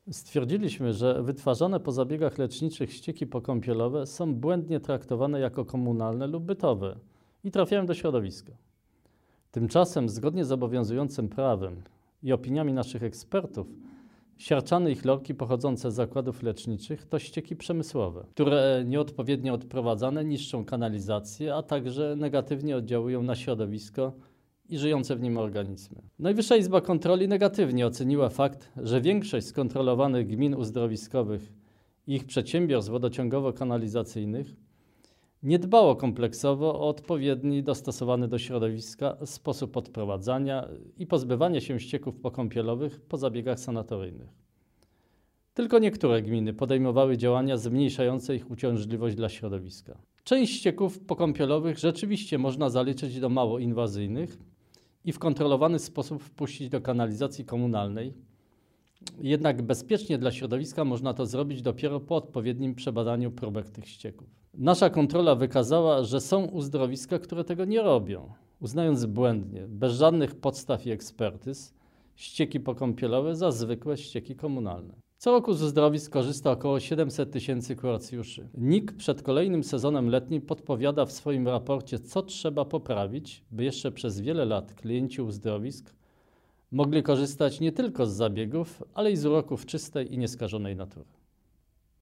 Stwierdziliśmy, że wytwarzane po zabiegach leczniczych ścieki pokąpielowe są błędnie traktowane jako komunalne lub bytowe i trafiają do środowiska. Tymczasem, zgodnie z obowiązującym prawem i opiniami naszych ekspertów, siarczany i chlorki pochodzące z zakładów leczniczych to ścieki przemysłowe, które nieodpowiednio odprowadzane niszczą kanalizację, a także negatywnie oddziałują na środowisko i żyjące w nim organizmy. Najwyższa Izba Kontroli negatywnie oceniła fakt, że większość skontrolowanych gmin uzdrowiskowych i ich przedsiębiorstw wodociągowo-kanalizacyjnych nie dbało kompleksowo o odpowiedni, dostosowany do środowiska sposób odprowadzania i pozbywania się ścieków pokąpielowych po zabiegach sanatoryjnych. Tylko niektóre gminy podejmowały działania zmniejszające ich uciążliwość dla środowiska. Część ścieków pokąpielowych rzeczywiście można zaliczyć do mało inwazyjnych i w kontrolowany sposób wpuścić do kanalizacji komunalnej, jednak bezpiecznie dla środowiska można to zrobić dopiero po odpowiednim przebadaniu próbek tych ścieków. Nasza kontrola wykazała, że są uzdrowiska, które tego nie robią, uznając błędnie, bez żadnych podstaw i ekspertyz, ścieki pokąpielowe za zwykłe ścieki komunalne. Co roku z uzdrowisk korzysta około 700 tysięcy kuracjuszy. NIK przed kolejnym sezonem letnim podpowiada w swoim raporcie, co trzeba poprawić, by jeszcze przez wiele lat klienci uzdrowisk mogli korzystać nie tylko z zabiegów, ale i z uroków czystej i nieskażonej natury.